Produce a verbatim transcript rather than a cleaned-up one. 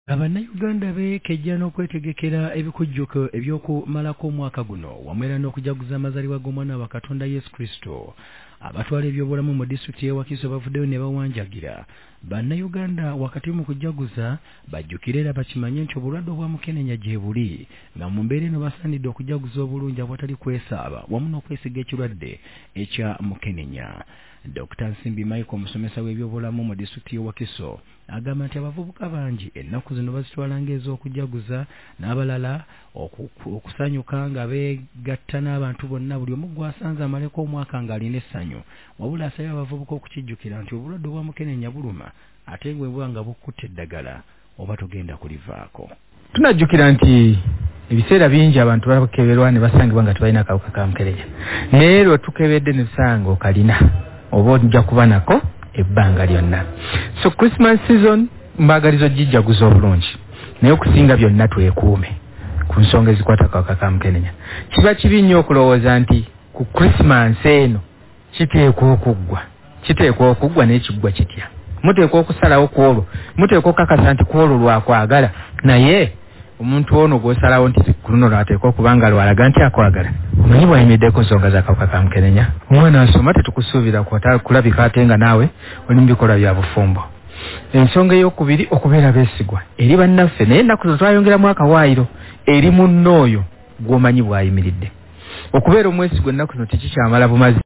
Abannayuganda beekejja n'okwetegekera ebikujjuko eby'okumalako omwaka guno wamu n'okujaguza amazaalibwa g'omwana wa Katonda Yesu Kristo. Abatwala ebyobulamu mu disitulikiti y'e Wakiso bavuddeyo ne bawanjagira. Bannayuganda wakati mu kujaguza bajjukira era bakimanye nti obulwadde obwa mukenenya gye buli nga mu mbeera eno basaanidde okujaguza obulungi awatali kwesaaba wamu n'okwesiga ekirwadde ekya mukenenya. Doctor Nsimbi Michael omusomesa w'ebyobulamu mu disitulikiti y'e Wakiso agamba nti abavubuka bangi ennaku zino bazitwala ng'ez'okujaguza n'abalala okusanyuka nga beegatta n'abantu bonna buli omu gw'asanze amaleko omwaka ng'alina essanyu. Wabula asabye abavubuka okukijjukira nti obulwadde obwa mukenenya buluma ate bwe buba nga bukutte eddagala oba togenda kulivaako. Tunajjukira nti ebiseera bingi abantu bakeberwa ne basangibwa nga tebalina akawuka ka mukenenya. Naye lwe tukebedde ne tusanga okalina oba ojja kuba nako ebbanga lyonna. So Christmas season mbagalizo jijjaguza obulungi naye okusinga byonna twekuume ku nsonga ezikwata akawuka ka mukenenya. Kiba kibi nnyo okulowooza nti ku Christmas eno kiteekwa okuggwa kiteekwa okuggwa n'ekiggwa kitya. Muteekwa okusalawo ku olwo muteekwa okukakasa nti ku olwo lwakwagala naye omuntu ono gw'osalawo nti ku luno lwateekwa okubanga lwalaga nti akwagala. Omanyi bw'ayimiddeko nsonga z'akawuka ka mukenenya. Omwana asoma tetukusuubira kulabika ate nga naawe oli mu bikolwa bya bufumbo. Ensonga ey'okubiri okubeera beesigwa eri bannaffe naye ennaku zo twayongeramu akawaayiro eri munno oyo gw'omanyi bw'ayimiridde. Okubeera omwesigwa ennaku zino tekikyamala bumazi.